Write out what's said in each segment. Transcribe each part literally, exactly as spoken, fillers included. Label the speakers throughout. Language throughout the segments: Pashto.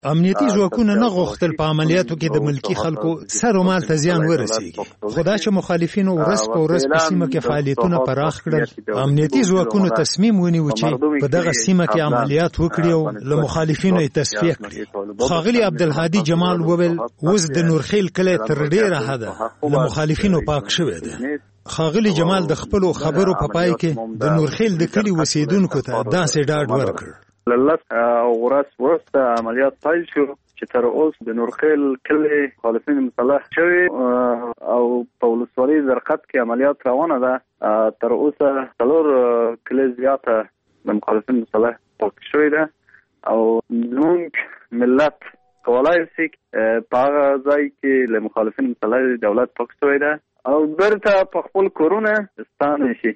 Speaker 1: امنیتي ځواکونه نه غوښتل په عملیاتو کې د ملکی خلکو سر او مال ته زیان ورسیږي. خو دا چې مخالفینو ورځ په ورځ په سیمه کې فعالیتونه پراخ کړل، امنیتي ځواکونو تصمیم ونیو چې په دغه سیمه کې عملیات وکړي او له مخالفینو یې تصفیه کړي. ښاغلي عبدالهادي جمال وویل اوس د نورخیل کلی تر ډېره حده له مخالفینو پاک شوی دی. ښاغلي جمال د خپلو خبرو په پای کې د نورخیل د کلي اوسیدونکو ته داسې ډاډ ورکړ.
Speaker 2: للس ورځ وروسته عملیات پیل شو چې تر اوسه د نورخیل کلي مخالفین مسلح شوي او په ولسوالۍ زرقت کې عملیات روانه ده. تر اوسه څلور کلي زیاته د مخالفین مسلح پاک شوي ده او زموږ ملت کولای شي په هغه ځای کې له مخالفین مسلح دولت پاک شوی ده او برته په خپل کورونه ستانه شي.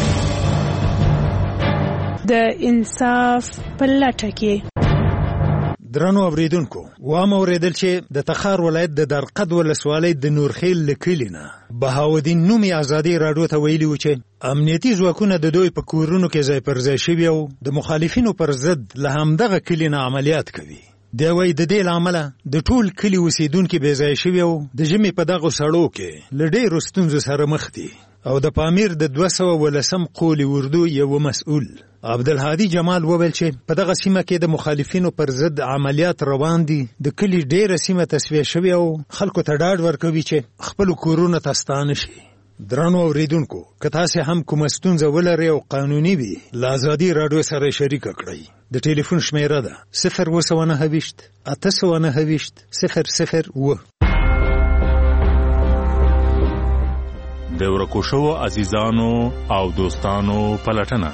Speaker 3: د انصاف په لټه کې
Speaker 1: درنو اوریدونکو، وام اوریدل چې د تخار ولایت د درقد ولسوالۍ د نورخیل له کلي نه بهاودین نومي ازادي راډیو ته ویلي و چې امنیتي ځواکونه د دوی په کورونو کې ځای پر ځای شوي او د مخالفینو پر ضد له همدغه کلي نه عملیات کوي. دی وایي د دې له امله د ټول کلي اوسیدونکي بې ځایه شوي او د ژمي په دغو سړو کې له ډېرو ستونزو سره مخ دي. او د پامیر د دوه سوه ولسم قول اردو یو مسؤل عبدالهادي جمال وویل چې په دغه سیمه کې د مخالفینو پر ضد عملیات روان دي. د کلي ډېره سیمه تصفیه شوې او خلکو ته ډاډ ورکوي چې خپلو کورونو ته ستانه شي. درنو اوریدونکو، که تاسې هم کومه ستونزه ولرئ او قانوني وي، له ازادي راډیو سره شریکه کړئ. د ټلیفون شمیره ده صفر اووه سوه نهه ویشت اته سوه نهه ویشت صفر صفر اووه.
Speaker 4: د ورکو شوو عزیزانو او دوستانو پلټنه.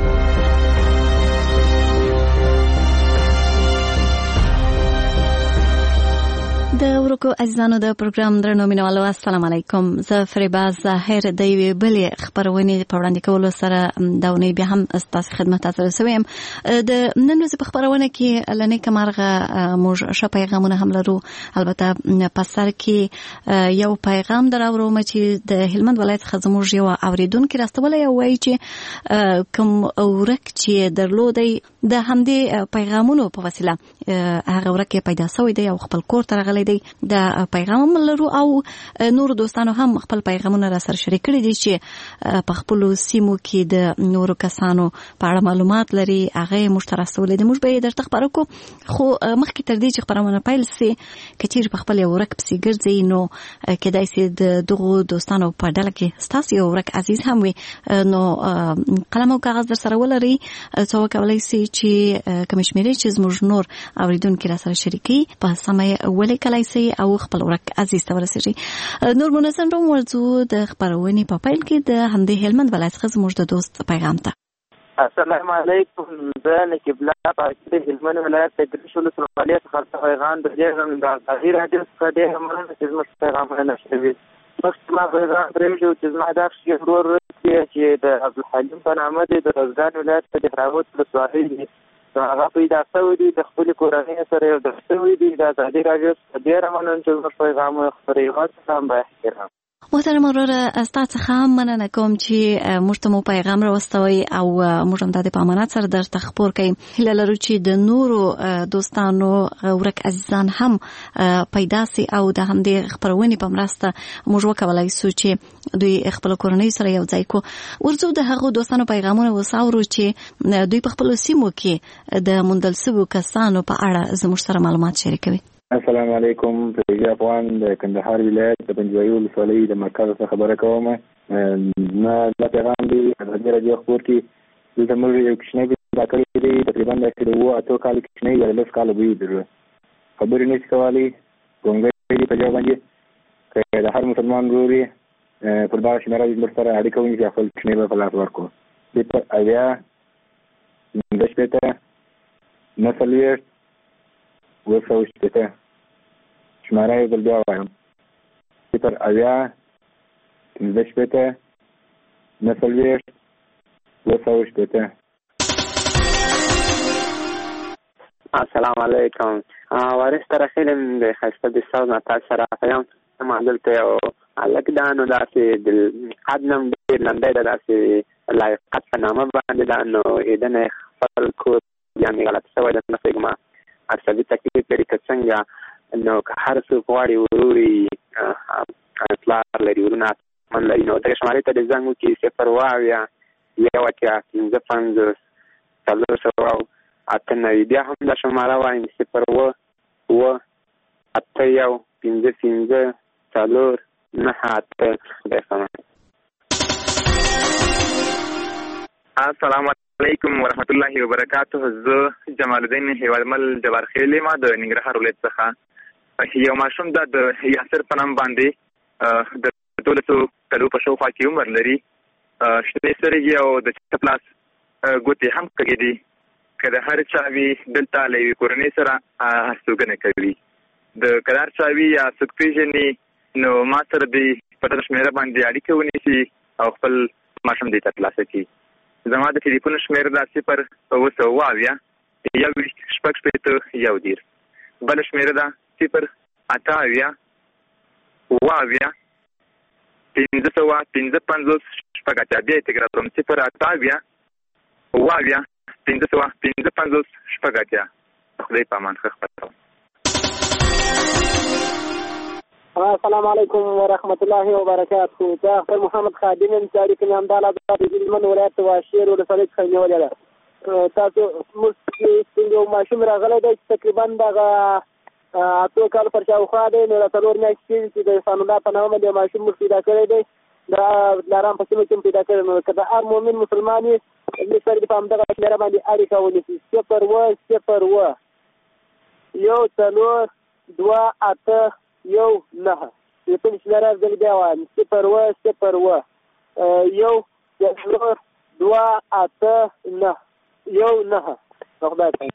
Speaker 5: د ورکو عزیزانو د پروګرام درنو مینوالو، السلام علیکم. زه فریبا ظاهر د یوې بلې خپرونې په وړاندې کولو سره دا اونۍ بیا هم ستاسو خدمت ته رسوي یم. د نن ورځې په خپرونه کې له نیکه مرغه موږ ښه پیغامونه هم لرو. البته په سر کې یو پیغام دراوړم چې د هلمند ولایت څخه زموږ یو اوریدونکي راستولی او وایي چې کوم ورک چې درلودی د همدې پیغامونو په وسیله هغه ورک پیدا شوی دی او خپل کور ته راغلی دی. د پیغام لرو او نور دوستانو هم خپل پیغامونه را سره شریک کړي دي چې په خپل سیمو کې د نورو کسانو په اړه معلومات لري، هغه موږ ته راستولي دي. موږ به یې درته خپاره کړو، خو مخکې تر دې چې خپرونه پیل سي که چیرې په خپل یو ورک پسې ګرځئ نو کیدای سي د دغو دوستانو په ډله کې ستاسو یو ورک عزیز هم وي، نو قلم او کاغذ در سره ولرئ. څه وکولی سي چې کومې شمېرې چې زموږ نور اوریدونکي را سره شریکي په سمه یې ولیکلی سي او خپل ورک عزیز ته ورسېږي. نور منظم رو موضوع د خپرونې په پیل کې د همدې هلمند ولایت څخه زموږ د دوست پیغام ته.
Speaker 6: السلام علیکم. زه نقیب الله پاکستان هلمند ولایت د ګرشو ولسوالۍ څخه پیغام درځم. د ازادي راډیو څخه ډېر مننه چې زموږ پیغامونه نشروي. مخکې ما پیغام پرېږدو چې زما دا ورور چې د عبدالحلیم په نامه دی، د روزګان ولایت په دهراوت ولسوالۍ دی. هغه پیدا شوی دی، د خپلې کورنۍ سره یو ځای شوی دی. د ازادي راډیو څخه ډېره مننه چې زموږ پیغامونه خپروي. سلام با احترام.
Speaker 5: محترم وروره، ستا څخه هم مننه کوم چې موږ ته مو پیغام راوستوئ او موږ هم دا د په امانت سره درته خپور کوئ. هیله لرو چې د نورو دوستانو ورک عزیزان هم پیدا سي او د همدې خپرونې په مرسته موږ وکولی سو چې دوی خپل کورنۍ سره یو ځای کو. ورځو د هغو دوستانو پیغامونه وساورو چې دوی په خپلو سیمو کې د موندل سویو کسانو په اړه زموږ سره معلومات شریکوي.
Speaker 7: السلام علیکم. فریضه افغان د کندهار ولایت د پنجوایي ولسوالۍ د مرکز څخه خبره کوم. ما دا پیغام دی ازادي راډیو خپور کې دلته موږ یو کوچنی پیدا کړی دی، تقریبا داسې د اووه اتو کالو کوچنی یا لس کاله به وي. خبرې نشي کولی، ګونګی دی په ژبه باندې. که د هر مسلمان ورور یې پر دغه شمېره زموږ سره اړیکه ونیسي، خپل کوچنی به په لاس ورکړو. صفر اویا پنځه شپېته نهه څلوېښت اووه سوه شپېته شماره یې بل بیا وایم. صفر اویا پنځه شپېته نهه څلوېښت اووه سوه شپېته.
Speaker 6: السلام علیکم. وارث ترخیل د ښایسته د ساز نه تاسو سره پیغام ما دلته یو هلک ده، نو داسې د قد نم ډېر لنډی ده، داسې لایقت په نامه باندې ده. نو ایدن خپل کور بیا مې غلط شوی ده، نه پوهېږم عصبي تکلیف لري که څنګه نو که هر څوک غواړي وروري پلار لري ورونه من لري نو دغه شمارې ته د زنګ وکړي صفر اوه اویا یو اتیا پنځه پنځوس څلور سوه او اته نوي. بیا هم دا شماره وایم صفر اوه اوه اته یو پنځه پنځه څلور نهه اته. خدای پامان.
Speaker 8: السلام علیکم ورحمت الله وبرکاته. زه جمال الدین هیوادمل جبار خیل یم د ننګرهار ولایت څخه. یو ماشوم دا د یاسر په نام باندې د دولسو کلو په شاوخوا کې عمر لري. شنې سترګې او د چپ لاس ګوتې هم کږې دي. که د هر چا وي دلته له یوې کورنۍ سره هستوګنه کوي. د که د هر چا وي یا څوک پېژني نو ما سره دې په دغه شمېره باندې اړیکه ونیسي او خپل ماشوم دې ترلاسه کړي. زما د ټلیفون شمېره دا صفر اوه سوه اوه اویا یو ویشت شپږ شپېته یو دېرش. بله شمېره ده صفر اته اویا اوه اویا پنځه سوه پنځه پنځوس شپږ اتیا. بیا یې تکرار کړم صفر اته اویا اوه اویا پنځه سوه پنځه پنځوس شپږ اتیا. خدای په امان. ښه خپره.
Speaker 9: السلام علیکم ورحمت الله وبرکاته. زه خپل محمد خادم یم چې اړیکه مې همدا لحظه د هلمند ولایت واشیر ولسوالۍ څخه نیولې ده. تاسو موږ یو ماشوم راغلی دی چې تقریبا دغه اتو کالو پر شاوخوا دی. نو له څلور میاشتې کېږي چې د عرفان الله په نامه د ماشوم موږ پیدا کړی دی. د لارام په سیمه کې هم پیدا کړی. نو که د هر مؤمن مسلمان یې دې سره دې په همدغه شمېره باندې اړیکه ونیسي. صفر اوه صفر اوه یو څلور دوه اته یو نهه. ټلیفون شمېره زه بیا وایم صفر اوه صفر اوه یو څلور دوه اته نهه یو نهه. خدای.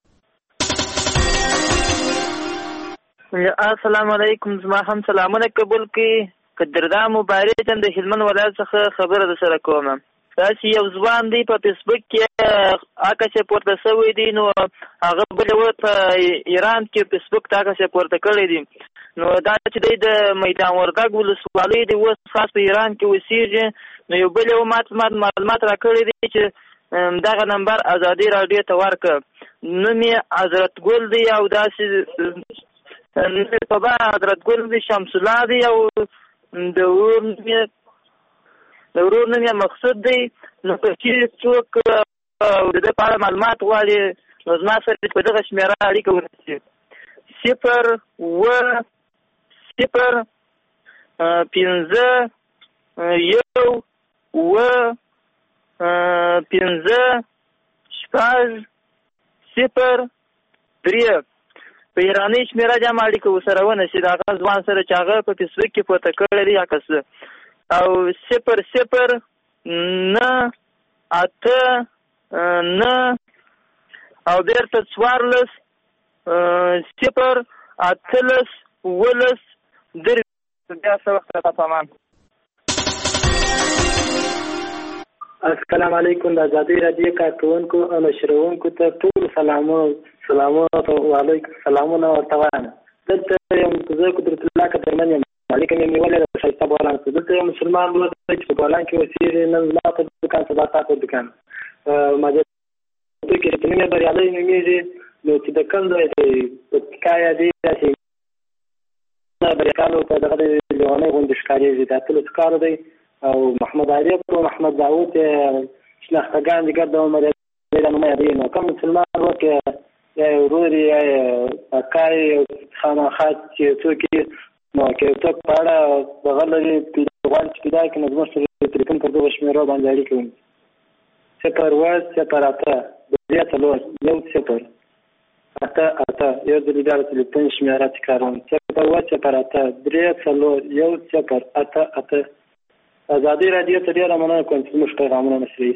Speaker 10: السلام علیکم. زما هم سلامونه قبول کړي. قدردا مبارک د هلمند ولایت څخه خبره در سره کوم. داسې یو ځوان دی په فیسبوک کې عکس یې پورته شوی دی. نو هغه بل و په ایران کې فیسبوک ته عکس یې پورته کړی دی. نو دا چې دی د میدان وردګ ولسوالۍ دی اوس خاص په ایران کې اوسېږي. نو یو بل یو مات معلومات را کړی دی چې دغه نمبر ازادي راډیو ته ورکړه. نوم یې حضرت ګل دی او داسې په با حضرت ګل دی شمس الله دی او د ورور نوم یې د ورور نوم یې مقصود دی. نو که چېرې څوک د ده په اړه معلومات غواړي نو زما سره په دغه شمېره اړیکه ونیسي. صفر اوه صفر پنځه یو اوه پنځه شپږ صفر درې. په ایراني شمېره دې هم اړیکه ورسره ونیسي د هغه ځوان سره چې هغه په فیسبوک کې پورته کړی دی عکس. او صفر صفر نه اته نه او بیرته څوارلس صفر اتلس اوولس درې. بیا څه وخت راته په امان.
Speaker 9: السلام علیکم. د ازادۍ راډیو کارکوونکو او نشرونکو ته ټول سلامونه سلامونه وعلیکم سلامونه ورته وایم. دلته یم زه قدرت الله قدرمن یم. اړیکه مې نیولې ده په ښایسته بولان کې. دلته یو مسلمان ورور دی چې په بولان کې اوسېږي. نن زما په دوکان سبا ستا په دوکان ماجرا کې چې نوم یې بریالی نومېږي. نو چې د کوم ځای دی پکتیکا یا دی داسې بریاکالو په دغه دی لیونۍ غوندې ښکارېږي. د اتلس کالو دی او محمد عارف او محمد داود شناختګان دي ګرد عمر یې دا نومه یادوي. نو کوم مسلمان ورور کې یا یې ورور یې یا یې اکا یې خامخا چې څوک یې نو که څوک په اړه دغه لري غواړي چې پیدا کړي نو زموږ سره تلیفون پر دغه شمېرو باندې اړیکه ونیسي. صفر اوه صفر اته درې څلور یو صفر اته اته. یو ځل بیا د تلیفون شمېره تکراروم صفر اوه صفر اته درې څلور یو صفر اته اته. ازادي راډیو ته ډېره مننه کوم چې زموږ پیغامونه نشروي.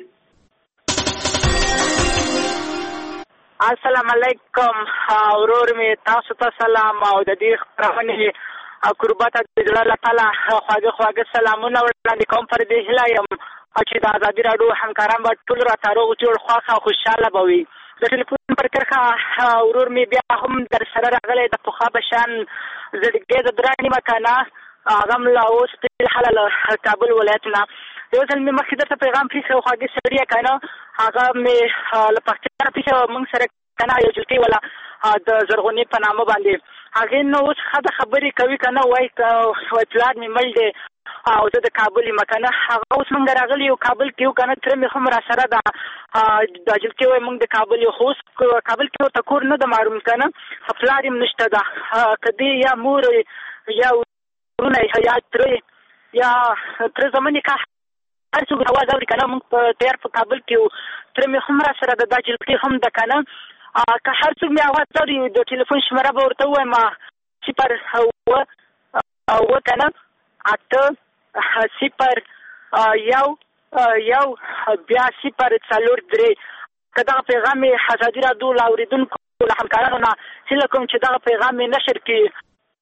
Speaker 10: السلام علیکم. ورور مې تاسو ته سلام او د دې خپرونې قربت د زړه له تله خواږه خواږه سلامونه وړاندې کوم. پر دې هیله یم چې د ازادي راډیو همکاران به ټول راته روغ جوړ خوښ او خوشحاله به وي. د ټلیفون پر کرښه ورور مې بیا هم در سره راغلی د پخوا په شان زړګی د دراني مکانه هغه هم لا اوس فلحال له کابل ولایت نه. یو ځل مې مخکې درته پیغام پرېښی و خواږه سړیه که نه هغه مې له پښتانه پېښه موږ سره که نه یو جلکۍ وله
Speaker 11: د زرغونې په نامه باندې. هغې نو اوس ښه خبرې کوي که نه، وایي پلار مې مړ دی او زه د کابل یم که نه. هغه اوس موږ راغلي یو کابل کې یو که نه، تره مې هم را سره ده د جلکې وایي موږ د کابل یو، خو اوس کابل کې ورته کور نه ده معلوم که نه، پلار یم نشته ده. که دی یا مور یا ورونه یا تره یا تره زمن که هر څوک اواز اوري که نه، موږ په تیار په کابل کې یو، تره مې هم را سره ده، دا جلکې هم ده که نه. که هر څوک مې اواز اوري د ټلیفون شمېره به ورته ووایم صفر اوه اوه که نه اته صفر یو یو بیا صفر څلور درې. که دغه پیغام یې ازادي راډیو له اورېدونکو له همکارانو نه هیله کوم چې دغه پیغام یې نشر کړي.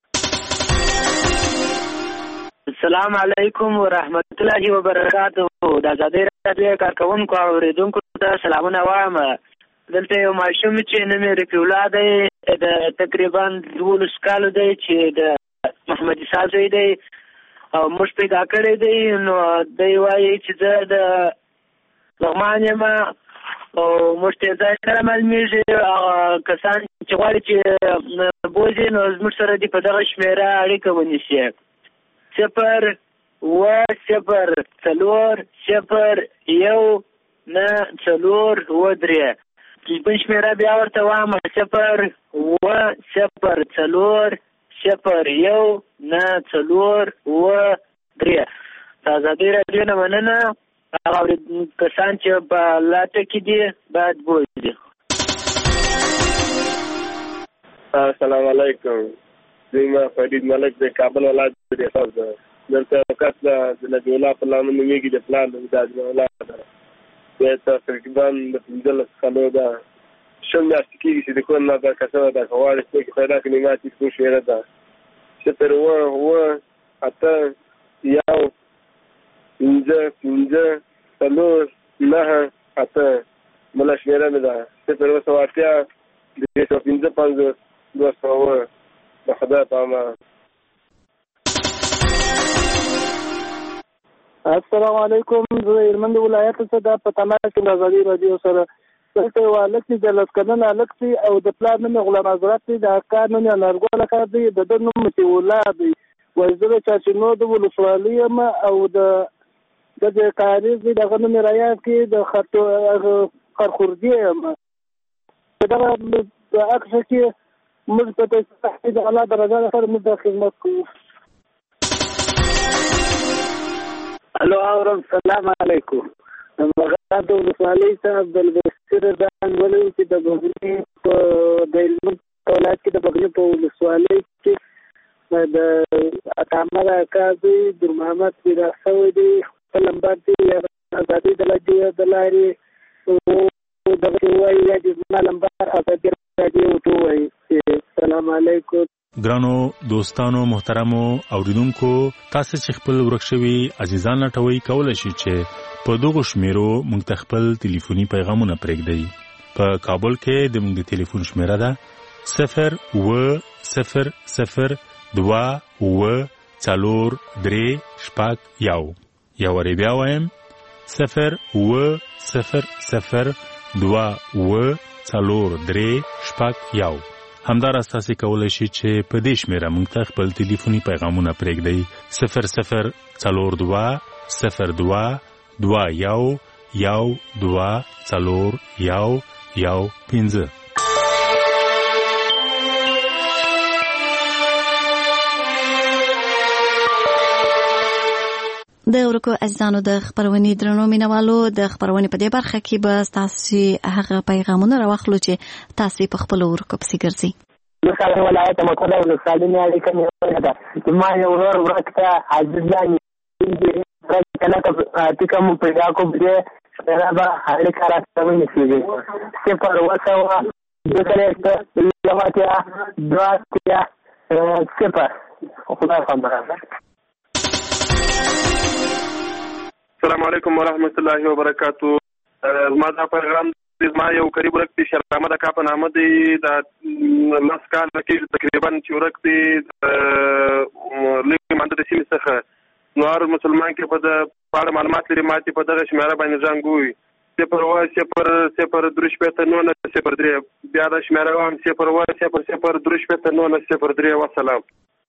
Speaker 10: السلام علیکم ورحمت الله وبرکاته. د ازادۍ راډیو کارکوونکو او اورېدونکو ته سلامونه وایم. دلته یو ماشوم چې نوم یې رفیع الله دی، د تقریبا دولس کالو دی، چې د محمد عیسی زوی دی او موږ پیدا کړی دی. نو دی وایي چې زه د لغمان یم او موږ ته ځای سره معلومېږي. هغه کسان چې غواړي چې بوځي نو زموږ سره دې په دغه شمېره اړیکه ونیسي. صفر اوه صفر څلور صفر یو نه څلور اوه درې. تلیفون شمېره بیا ورته وایم صفر اوه صفر څلور صفر یو نه څلور اوه درې. د ازادۍ راډیو نه مننه. هغه کسان چې په لاټه کې دي باید بوځي.
Speaker 12: السلام علیکم. زما فرید ملک د کابل ولایت د ریاست ده. دلته وخت د نبی الله په نامه نومېږي، د پلان د نبی الله ده. بیا تقریبا د پنځلس کالو ده. شل میاشتې کېږي چې د کور نه دا کسه ده، که غواړې څوک پیدا کړي ما تلیفون شمېره ده صفر اوه اوه اته یو پنځه پنځه څلور نهه اته. بله شمېره مې ده صفر اوه سوه اتیا درې سوه پنځه پنځوس دوه سوه اوه. د خدای په امان.
Speaker 9: السلام علیکم. زه هلمند ولایت څخه د په تماس کې د ازادۍ راډیو سره دلته یو هلک دی، د لس کلن هلک دی او د پلار نوم یې غلام حضرت دی، د کار نوم یې انارګل کار دی، د ده نوم مطیع الله دی. وایي زه د چاچینو د ولسوالۍ یم او د د کاریز دی، دغه نوم یې رایاد کړي، د خرخوردي یم. په دغه عکس کې موږ په تحقیق د الله د رضا لپاره موږ د خدمت کوو.
Speaker 13: الو اورم. سلام علیکم. مغرب د ولسوالۍ صاحب بلبستر دان ولوي چې د بغني په د هلمند ولایت کې د بغني په ولسوالۍ کې د اتامر اکا زوی در محمد پیدا شوی دی. خپل نمبر دی ازادۍ د راډیو د لارې دغه وایي یا د زما نمبر ازادۍ راډیو ته وایي. السلام علیکم.
Speaker 4: ګرانو دوستانو محترمو اوریدونکو، تاسو چې خپل ورک شوي عزیزان لټوي کولای شئ چې په دغه شمیرو موږ ته خپل ټلیفوني پیغامونه پرېږدئ. په کابل کې د موږ د ټلیفون شمیره ده صفر اوه صفر صفر دوه اوه څلور درې شپږ یو. یا وری بیا وایم صفر اوه صفر صفر دوه اوه څلور درې شپږ یو. همداراز تاسو کولای شئ چې په دې شمیره موږ ته خپل ټلیفوني پیغامونه پرېږدئ صفر صفر څلور دوه صفر دوه دوه یو یو دوه څلور یو یو پنځه.
Speaker 5: د ورکو عزیزانو د خبرونې درنو مینوالو، د خبرونې په دې برخه کې به تاسو هغه پیغامونه راوخلو چې تاسو په خپل ورکو پسې ګرځي.
Speaker 13: مثلا ولایت مکه د ولسوالۍ اړیکه مې ده. ما یو ورور ورکته عزیزان دي رکنا ته تکه مو پیدا کو دې رابا اړیکه راځوي نشي. صفر وسوا دغه لواتیا دواتیا صفر. خدای خبره.
Speaker 12: السلام علیکم ورحمت الله وبرکاتو. ما دا پیغام ما یو قریب ورک دی شرامه د کا په نامه دی د لاس کال کې تقریبا چې ورک دی لکه مانده د سیمې څخه نور مسلمان کې په د پاړه معلومات لري ماتي په دغه شمیره باندې ځانګوي صفر اوه صفر صفر درې شپېته نولس صفر درې بیا د شمېره وایم صفر اوه صفر صفر درې شپېته نولس صفر درې. وسلام.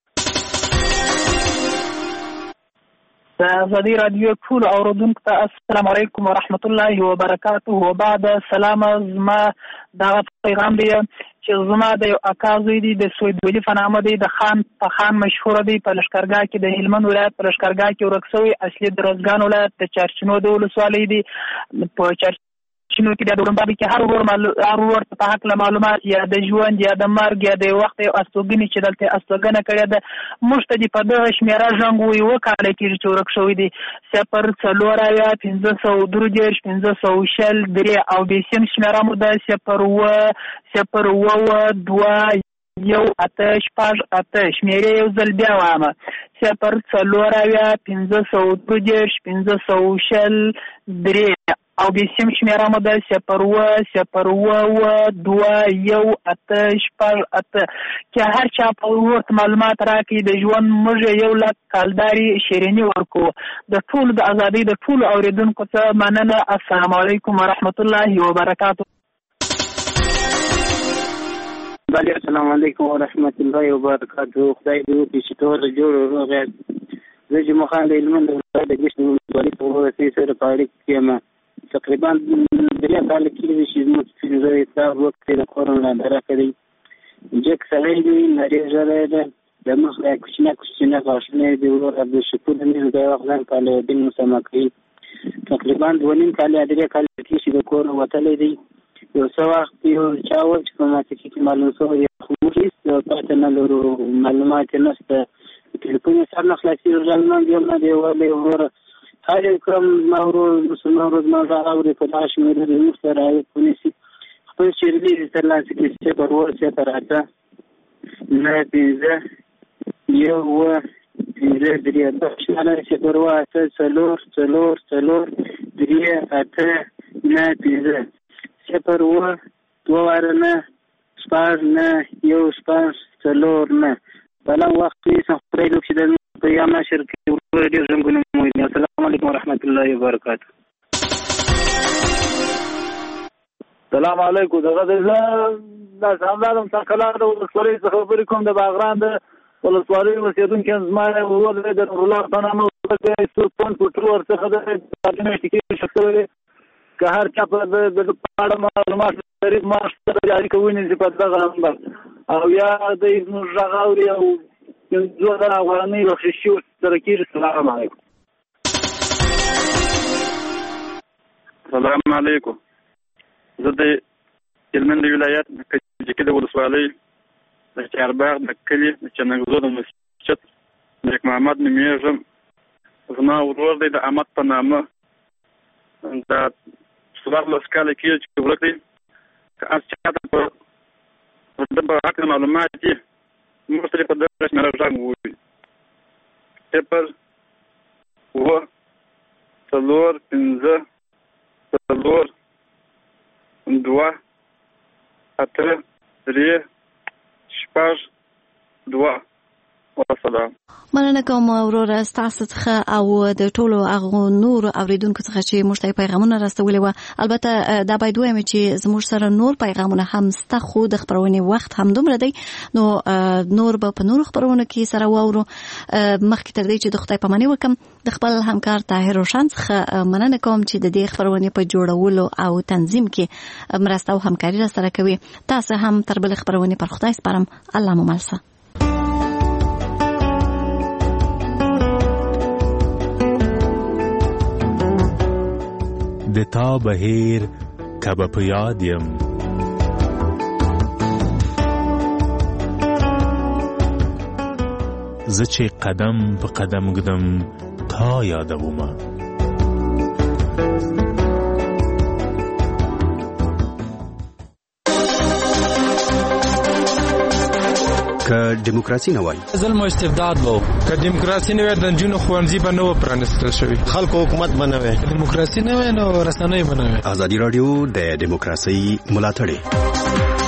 Speaker 14: د ازادي راډیو ټول اوریدونکو ته السلام علیکم ورحمت الله وبرکاته. وبعد سلام. زما دغه پیغام دی چې زما د یو اکا زوی دی د سوید ولی په نامه دی د خان په خان مشهور دی په لښکرګاه کې د هلمند ولایت په لښکرګاه کې ورک شوی اصلي د روزګان ولایت د چارچینو د ولسوالۍ دی په چارچینو کې د ډوړمبابي کې هر ور هر ور په حق له معلومات یا د ژوند یا د مرګ یا د وخت او استوګنې چې دلته استوګنه کړې ده موږ ته په دغه شمیره ژوند وي وکاله کې چې ورک شوی دی صفر څلور اویا پنځه سوه درې دېرش پنځه سوه شل درې او بیسیم شمیره مو ده صفر اوه صفر اوه دوه یو اته شپږ اته شمیرې یو ځل بیا وامه صفر څلور اویا پنځه سوه درې دېرش پنځه سوه شل درې او بیسیم شمیره مو ده صفر اوه صفر اوه دوه یو اته شپږ اته که هر چا په ورته معلومات راکړي د ژوند موږ یو لک کالداري شیریني ورکو. د ټولو د ازادۍ د ټولو اورېدونکو څخه مننه. السلام علیکم ورحمت الله وبرکاته.
Speaker 13: بله السلام علیکم ورحمت الله وبرکاته. خدای دې وکړي چې ټول جوړ روغ یاست. زه جمعه خان د هلمند ولایت د ګشت ولسوالۍ په ورسۍ سره په اړیکه کې یم. تقریبا درې کاله کېږي چې زموږ پنځه حساب وکړې د کورونا له راکړی جک سړی دی نرۍ ژړی ده د مخ لا کوچنی کوچنی غاښونه دي ورور عبدالشکور د مېز د وخت ځان کاله دین مسمه کوي. تقریبا دوه نیم کاله درې کاله کېږي چې د کور وتلی دی. یو څه وخت یو چا وویل چې په ماتکي کې معلوم شوی دی خو موږ هېڅ پته نه لرو معلومات یې نشته. تلیفون یې سر نه خلاصېږي ژړ یم نه دی ویلی وروره هر یو کړم زما ورور مسلمان ورور زما غږ اوري په دغه شمېره د موږ سره رعایت ونیسي. خپل شیریني دې ترلاسه کړي صفر اوه صفر اته نهه پنځه یو اوه پنځه درې دوه شمېره صفر اوه اته څلور څلور څلور درې اته نهه پنځه صفر اوه دوه واره نه شپږ نه یو شپږ څلور نه. بله وخت ویسم خدای دې وکړي د په یا نشر کې ورور ډېر ژوندونه مو ویني. السلام علیکم ورحمت الله وبرکاته.
Speaker 15: السلام علیکم. دغه زه دا سامدارم څنګه د ولسوالۍ څخه خبرې کوم د باغران د ولسوالۍ اوسېدونکی زما ورور دی د نورالله په نامه څو کوټر ورڅخه د میاشتې کې شخص دی که هر چا په د اړه معلومات لري ما سره جاري کوي چې په دغه نمبر او یا د زموږ غږ اوري او زه د افغانۍ بخششي ورسره کېږي. السلام علیکم.
Speaker 16: السلام علیکم. زه د هلمند ولایت د کجکي د ولسوالۍ د چارباغ د کلي د چنګزو د مسجد ملک محمد نومېږم. زما ورور دی د احمد په نامه دا څوارلس کاله کېږي چې ورک دی. که هر چاته په ده په حق معلومات دي موږ سره په دغه شمېره غږ ووایي صفر اوه څلور پنځه څلور دوه اته درې شپږ دوه. وسلام.
Speaker 5: مننه کوم وروره ستاسو څخه او د ټولو هغو نورو اوریدونکو څخه چې موږ ته پیغامونه راستولي وو. البته دا باید ووایم چې زموږ سره نور پیغامونه هم شته خو د خپرونې وخت همدومره دی نو نور به په نورو خپرونو کې سره واورو. مخکې تر دې چې د خدای پاماني وکړم د خپل همکار طاهر روشن څخه مننه کوم چې د دې خپرونې په جوړولو او تنظیم کې مرسته او همکاري راسره کوي. تاسو هم تر بلې خپرونې پر خدای سپارم. الله مو مل شه.
Speaker 4: د تا بهیر کبه په یاد یم زه چې قدم په قدم ږدم تا یادومه
Speaker 17: که دیموکراسي نه وای
Speaker 18: ظلم او استبداد وو که دیموکراسي نه وای د جنونو خوانزي به نو پرانستل شوی
Speaker 19: خلکو حکومت بنوي
Speaker 18: دیموکراسي نه وای نو رسنۍ بنوي
Speaker 17: ازادي رادیو د دیموکراسي ملاتړ